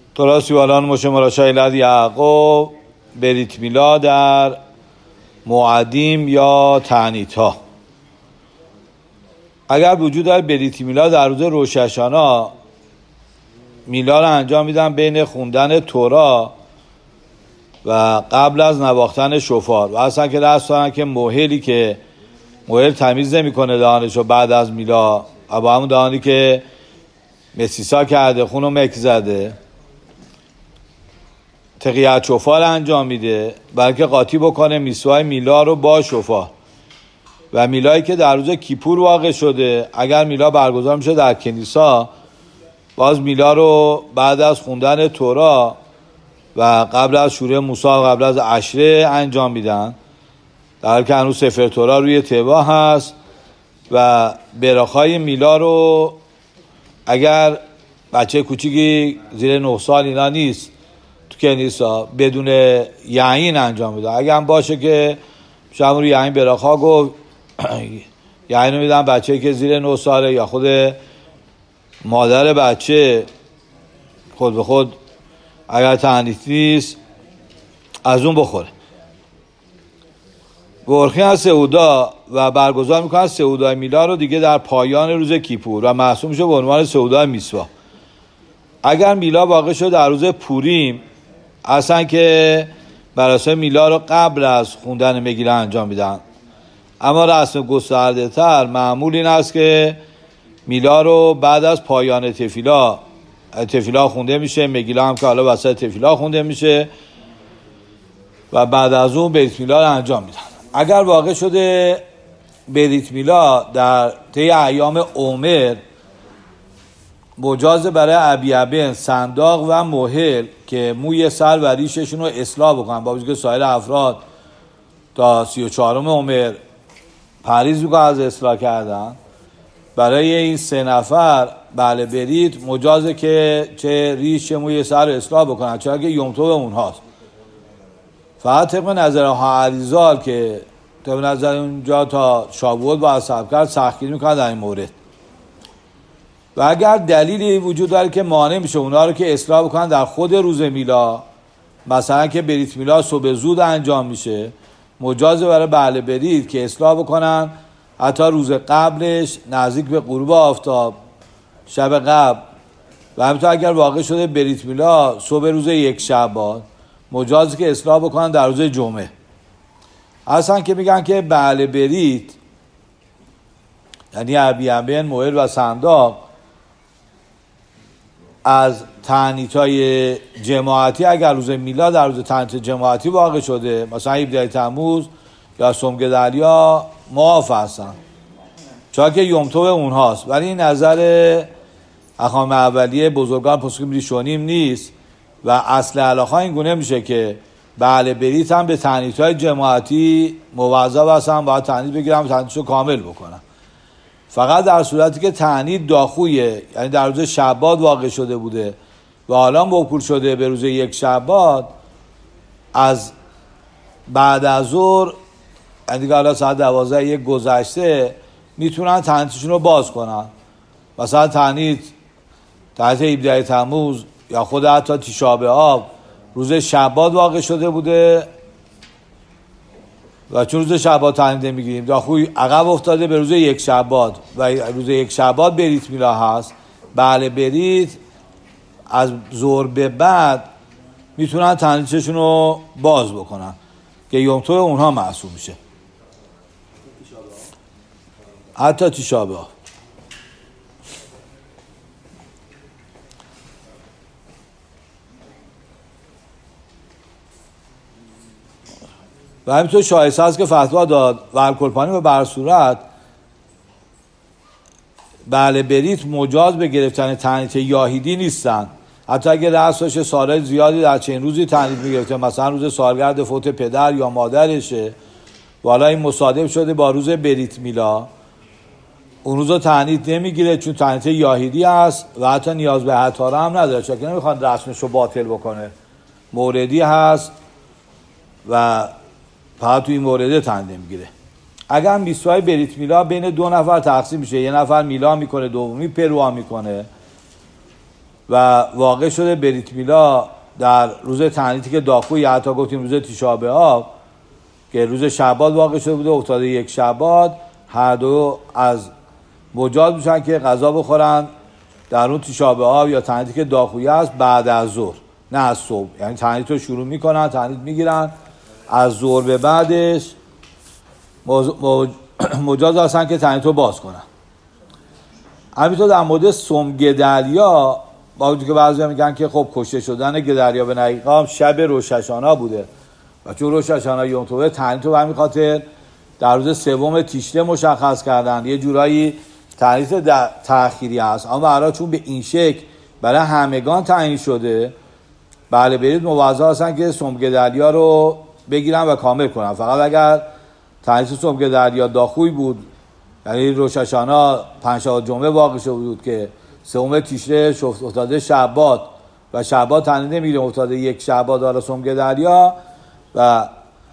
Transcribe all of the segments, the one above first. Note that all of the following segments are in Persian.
توراسی والان مشه مراشای یعقوب بریت میلا در موعدیم یا تعنیت ها. اگر وجود داره بریت میلا در روز روش هاشانا میلا رو انجام میدن بین خوندن تورا و قبل از نواختن شفار و اصلا که دست دارن که موهلی که موهل تمیز نمی کنه دهانشو بعد از میلا و با همون دهانی که مسیسا کرده خونو مک زده تقییت شفار انجام میده بلکه قاطی بکنه میسوای میلا رو با شفار. و میلایی که در روز کیپور واقع شده اگر میلا برگزار میشه در کنیسا باز میلا رو بعد از خوندن تورا و قبل از شروع موسی و قبل از عشره انجام میدن، در حالی که هنوز سفر تورا روی تبا هست. و براخای میلا رو اگر بچه کوچیکی زیر 9 سال اینا نیست تو کنیسا بدون یعین انجام میدن. اگر هم باشه که شما روی یعین براخا گفت یعین رو میدن بچه که زیر 9 ساله یا خود مادر بچه خود به خود اگر تعنیت نیست از اون بخوره. برخی از سعودا و برگزار میکنن سعودای میلا رو دیگه در پایان روز کیپور و محسوب میشه به عنوان سعودای میسوا. اگر میلا واقع شد در روز پوریم اصلا که مراسم میلا رو قبل از خوندن مگیله انجام میدن، اما رسم گسترده تر معمول این است که میلا رو بعد از پایان تفیلا خونده میشه، مگیله هم که حالا وسط تفیلا خونده میشه و بعد از اون بریت میلا رو انجام میدن. اگر واقع شده بریت میلا در طی ایام عمر مجاز برای ابیابین صنداق و موهل که موی سر و ریششون رو اصلاح بکنن، با وجود که سایر افراد تا 34 عمر پریز میکنن از اصلاح کردن، برای این 3 نفر بله بریت مجازه که چه ریش چه موی سر رو اصلاح بکنن، چرا که یومتو به اونهاست. فقط طبق نظر علیزال که طبق نظر اونجا تا شابوت با اصحاب کرد سختگیری میکنن در این مورد. و اگر دلیلی وجود داره که مانع میشه اونا رو که اصلاح بکنن در خود روز میلا، مثلا که بریت میلا صبح زود انجام میشه، مجازه برای بله بریت که اصلاح بکنن حتی روز قبلش نزدیک به غروب آفتاب شب قبل. و همینطور اگر واقع شده بریت میلا صبح روز 1 شعبان مجازه که اصلاح بکنن در روز جمعه. اصلا که میگن که بله بریت یعنی ابیابین موهل و صنداق از تعنیت‌های جماعتی اگر روز میلاد در روز تعنیت جماعتی واقع شده مثلا 17 تموز یا سومگدالیا معاف هستن، چون که یومتو اونهاست. ولی این نظر اخوان اولیه بزرگان پسکیم ریشونیم نیست و اصل علاقه این گونه میشه که بله بریت هم به تعنیت‌های جماعتی موظف هستن، باید تعنیت بگیرن و تعنیتشو کامل بکنن. فقط در صورتی که تعنیت داخویه، یعنی در روز شعباد واقع شده بوده و حالا موکول شده به روز 1 شعباد، از بعد از ظهر یعنی دیگه حالا ساعت 12 1 گذشته میتونن تعنیتشون رو باز کنن. مثلا تعنیت 17 تموز یا خود حتی تیشا بآب روز شعباد واقع شده بوده و چون روز شعباد تعنیت نمیگیریم داخوی عقب افتاده به روز 1 شعباد و روز 1 شعباد بریت میلا هست، بله بریت از ظهر به بعد میتونن تعنیتشون رو باز بکنن که یومتو اونها محسوب میشه حتی تیشا بآب. و همینطور شایسته است که فتوا داد و الکلپانی و برصورت بله بریت مجاز به گرفتن تعنیت یاهیدی نیستن، حتی اگر رأس باشه سالهای زیادی در چند روزی تعنیت میگرفته، مثلا روز سالگرد فوت پدر یا مادرشه و حالا این مصادف شده با روز بریت میلا، اون روزا تعنیت نمیگیره چون تعنیت یاهیدی است و حتی نیاز به حتاره هم نداره، چون که نمیخواد رسمش رو باطل بکنه، موردی هست و فقط توی این مورده تعنیت نمیگیره. اگر میسوای بریت میلا بین 2 نفر تقسیم میشه، 1 نفر میلا میکنه دومی پروا میکنه و واقع شده بریت میلا در روز تعنیتی که داخوی، حتی گفتیم روز تیشا بآب که روز شعبان واقع شده بوده، افتاده یک شعبان، هر دو از مجاز میشن که غذا بخورن در اون تیشا بآب یا تعنیتی که داخوی است بعد از ظهر، نه از صبح. یعنی تعنیت رو شروع میکنن، تعنیت میگیرن، از ظهر به بعدش مجاز هستن که تعنیت رو باز کنن. همینطور در مورد سم گدریا، با وجودی که بعضی میگن که خب کشته شدن گدریا به نقیقا شب روش هاشانا بوده و چون روش هاشانا یوم توبه، تعنیت رو به همین خاطر در روز سوم تیشره مشخص کردن، یه جورایی تعنیت تأخیری هست، اما برای چون به این شکل برای همگان تعیین شده، بله برید موظف هستن که سم گدریا رو بگیرن و کامل کنن. فقط اگر تعنیت سم گدریا داخوی بود، یعنی روش هاشانا پنجشنبه جمعه واقع شده بود که سوم تیشره افتاده شعبان و شعبان تعنیت نمیگیره، افتاده یک شعبان داره سم گدریا و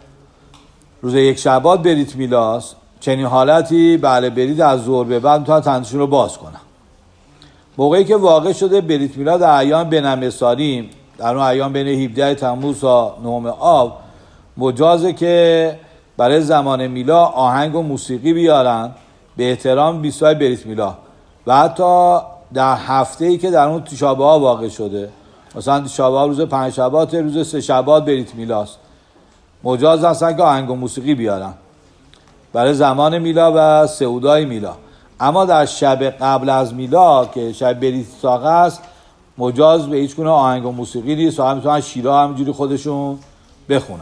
روز یک شعبان بریت میلاست، چنین حالتی بله برید از ظهر به بعد میتونن تعنیتشون رو باز کنن. موقعی که واقع شده بریت میلا در ایام بنمساریم، در اون ایام بین 17 تموز تا 9 آب، مجازه که برای زمان میلا آهنگ و موسیقی بیارن به احترام 20 بریت میلا و حتی در هفته‌ای که در اون تیشا بآب واقع شده، مثلا تیشا بآب روز 5 شبات، روز 3 شبات بریت میلاست، مجاز هستن که آهنگ و موسیقی بیارن برای زمان میلا و سعودای میلا. اما در شب قبل از میلا که شب بریت ساقه است، مجاز به هیچ گونه آهنگ و موسیقی نیست و هم میتونن شیرا همینجوری خودشون بخونن.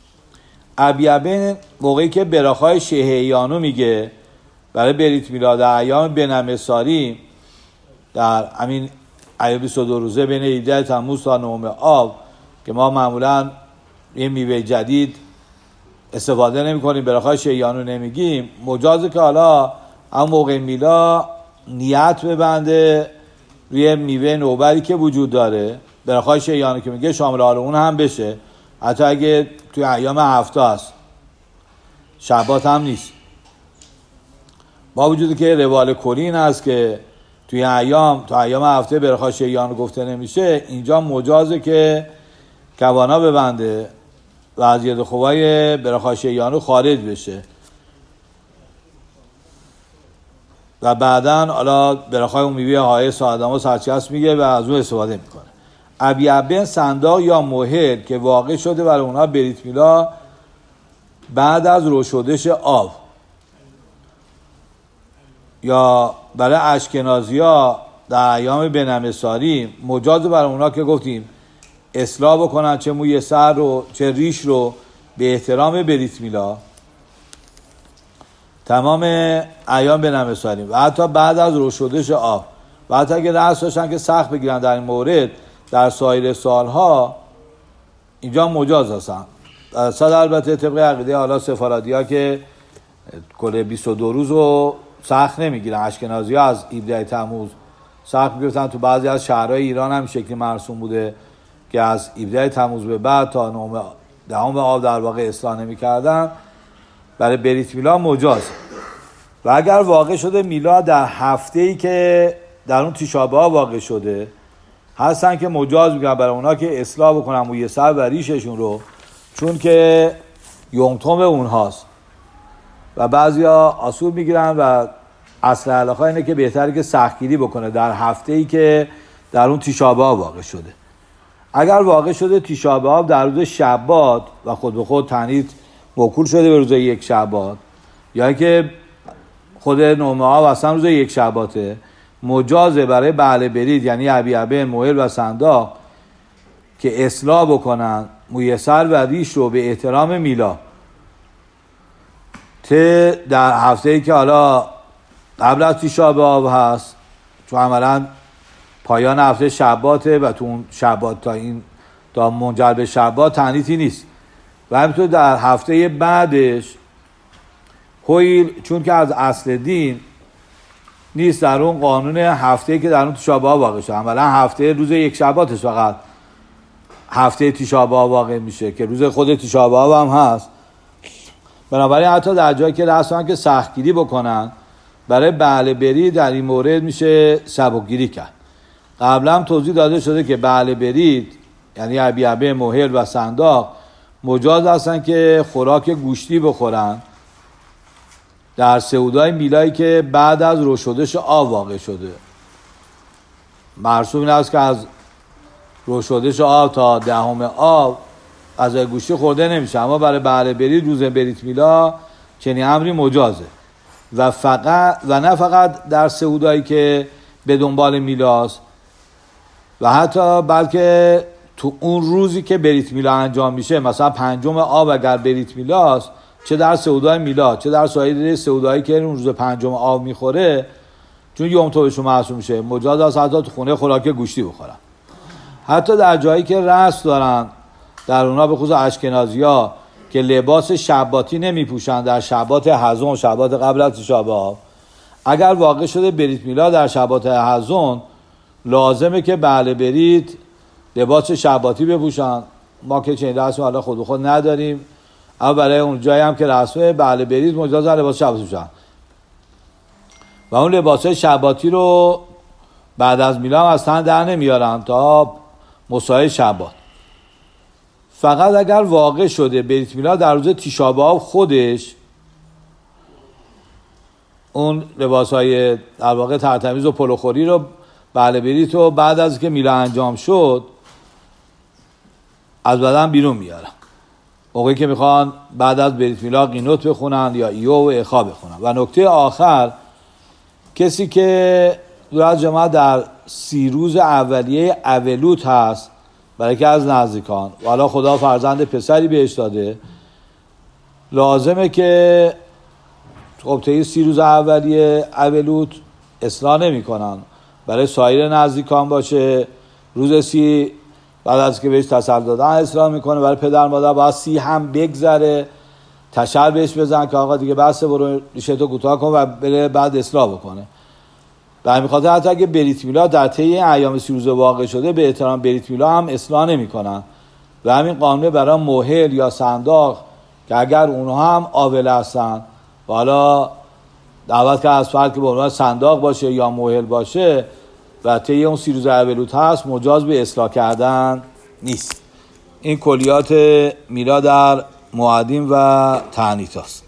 ابیابن موقعی که براخای شهیانو میگه برای بریت میلا در ایام بنمساری، در همین ایام 22 روزه بین 17 تموز تا 9 آب که ما معمولا یه میوه جدید استفاده نمی کنیم، براخای شهیانو نمیگیم، مجازه که حالا هم موقع میلا نیت ببنده روی میوه نوبری که وجود داره، براخای شهیانو که میگه شامل حال اون هم بشه، حتی اگه توی ایام هفته است، شبات هم نیست. با وجودی که روال کلی این است که توی ایام هفته براخای شهیانو گفته نمیشه، اینجا مجازه که کوانا ببنده و از ید خوبای براخای شهیانو خارج بشه و بعداً حالا براخای اون میوه های ساعدما سرچست میگه و از اون استفاده میکنه. ابیابن صنداق یا موهل که واقع شده برای اونها بریت میلا بعد از روشودش آب، یا برای اشکنازی ها در ایام بنمساری مجاز برای اونها که گفتیم اصلاح بکنن چه موی سر رو چه ریش رو به احترام بریت میلا تمام ایام بنمساری و حتی بعد از روشودش آب، و حتی اگه رأس داشتن که سخت بگیرن در این مورد، در سایر سالها اینجا مجاز هستن. صد البته طبق عقیده حالا سفارادی ها که کل 22 روز رو سخت نمیگیرن، اشکنازی ها از 17 تموز سخت میگیرن. تو بعضی از شهرهای ایران هم شکلی مرسوم بوده که از 17 تموز به بعد تا 10 آب در واقع اصلاح نمی کردن، برای بریت میلا مجاز. و اگر واقع شده میلا در هفته‌ای که در اون تیشا بآب واقع شده، هستن که مجاز میگن برای اونا که اصلاح بکنن موی سر و ریششون رو، چون که یومتوم اونهاست و بعضیا اصول میگیرن و اصل علاقه اینه که بهتره که سختگیری بکنه در هفته‌ای که در اون تیشا بآب واقع شده. اگر واقع شده تیشا بآب در روز شبات و خود به خود تعنیت موکول شده به روز یک شبات، یا که خود نومه آب اصلا روز یک شباته، مجازه برای بله برید یعنی ابیابن موهل و صنداق که اصلاح بکنن موی سر و ریش رو به احترام میلا در هفته‌ای که حالا قبل از تیشا بآب هست، چون عملا پایان هفته شباته و تو اون شبات تا منجر به شبات تعنیتی نیست. و همینطور در هفته بعدش هویل، چون که از اصل دین نیست در اون قانون هفته‌ای که در اون تیشا بآب واقع شده، عملا هفته روز یک شباتش فقط هفته تیشا بآب واقع میشه که روز خود تیشا بآب هم هست. بنابراین حتی در جایی که رسولن که سختگیری بکنن برای بله بری، در این مورد میشه سبکگیری کرد. قبلا هم توضیح داده شده که بله برید یعنی عبیعبه، مهل و صنداق مجاز هستن که خوراک گوشتی بخورن در سعودای میلایی که بعد از روشدش آب واقع شده. مرسوم این است که از روشدش آب تا 10 آب از گوشتی خورده نمیشه، اما برای بله برید روز بریت میلا چنین امری مجازه و نه فقط در سعودایی که به دنبال میلاست و حتی بلکه تو اون روزی که بریت میلا انجام میشه، مثلا 5 آب اگر بریت میلاست، چه در سعودای میلا چه در سایر سعودایی که اون روز 5 آب میخوره، چون یوم توبشون محسوب میشه، مجاز است حتی تو خونه خوراک گوشتی بخورن. حتی در جایی که رسم دارن در اونا، به خصوص اشکنازی‌ها که لباس شباتی نمیپوشن در شبات حزون، شبات قبل از شب، اگر واقع شده بریت میلا در شبات حزون، لازمه که بله برید لباس شباتی بپوشن. ما که چنین رسمی حالا خود نداریم، اما برای اون جایی هم که رسمه بله برید مجاز لباس شباتی بپوشن و اون لباس شباتی رو بعد از میلا هم از تن در نمیارن تا مسای شبات. فقط اگر واقع شده بریت میلا در روز تیشا ب'آب خودش، اون لباس‌های در واقع ترتمیز و پلوخوری رو بله بریت و بعد از که میلا انجام شد از بدن بیرون میارن، موقعی که میخوان بعد از بریت میلا قینوت بخونن یا ایو و اخا بخونن. و نکته آخر، کسی که دور از جماعت در 30 روز اولیه اولوت هست برای که از نزدیکان و حالا خدا فرزند پسری بهش داده، لازمه که خب طی 30 روز اولیه اولوت اصلاح نمی کنن، برای سایر نزدیکان باشه. روز 30 بعد از که بهش تسل دادن اصلاح میکنه، برای پدر مادر باید 30 هم بگذره، تشر بهش بزن که آقا دیگه بسه، برو ریشه تو کوتاه کن و بره بعد اصلاح بکنه. به همین خاطر حتی اگه بریت میلا در طی این ایام 30 روزه واقع شده، به احترام بریت میلا هم اصلاح نمیکنن. و همین قانون برای مهل یا صنداق که اگر اونها هم آول هستن و حالا دعوت که از فرد که به عنوان صنداق باشه یا مهل باشه و طی اون 30 روز اولوت هست، مجاز به اصلاح کردن نیست. این کلیات میلا در موعدین و تعنیت است.